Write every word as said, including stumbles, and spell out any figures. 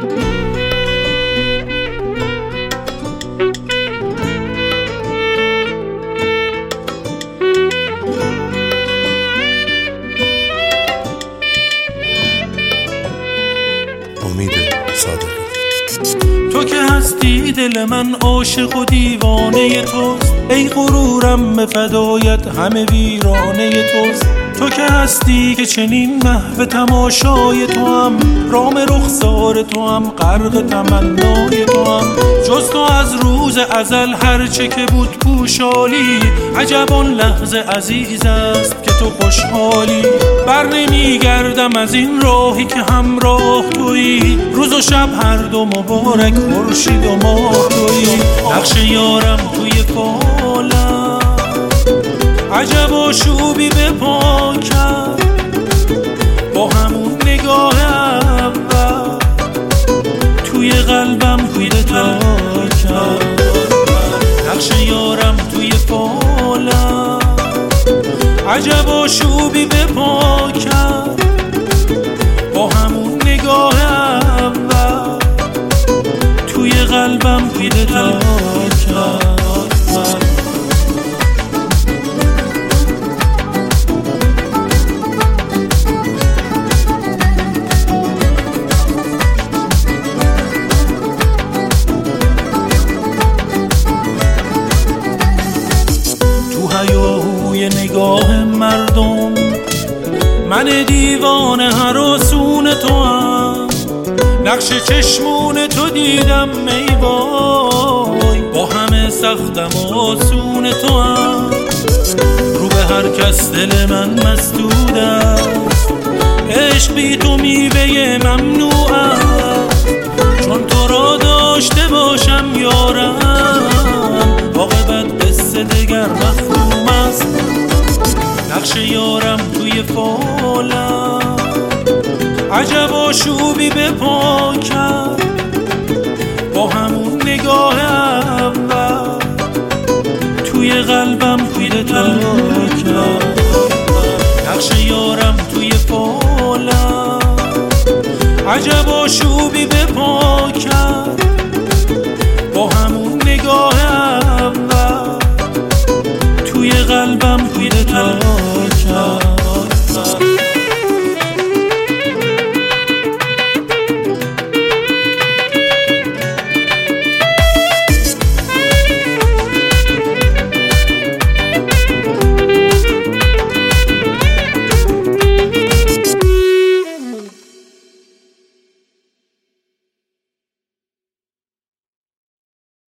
امید صادقی. تو که هستی دل من عاشق و دیوانه توست، ای غرورم به فدایت همه ویرانه توست. تو که هستی که چنین محو تماشای تو هم، رام رخسار تو هم، غرق تمنای تو هم. جز تو از روز ازل هرچه که بود پوشالی، عجب آن لحظه عزیز است که تو خوشحالی. بر نمی گردم از این راهی که همراه تویی، روز و شب هر دو مبارک خورشید و ماه تویی. نقش یارم توی فالم عجب آشوبی به پا کرد، با همون نگاه اول توی قلبم پیدا کرد. نقش یارم توی فالم عجب آشوبی به پا کرد، با همون نگاه اول توی قلبم پیدا کرد. نگاه مردم من دیوانه هراسون تو هم، نقش چشمون تو دیدم ای وای، با همه سختم و آسون تو هم. رو به هر کس دل من مسدود است، عشق بی تو میوه ممنوع است. چون تو را داشته باشم یارم، عاقبت قصه دگر مفهوم است. نقش یارم توی فالم عجب آشوبی به پا کرد، با همون نگاه اول توی قلبم پیدا کرد. نقش یارم توی فالم عجب آشوبی به پا کرد،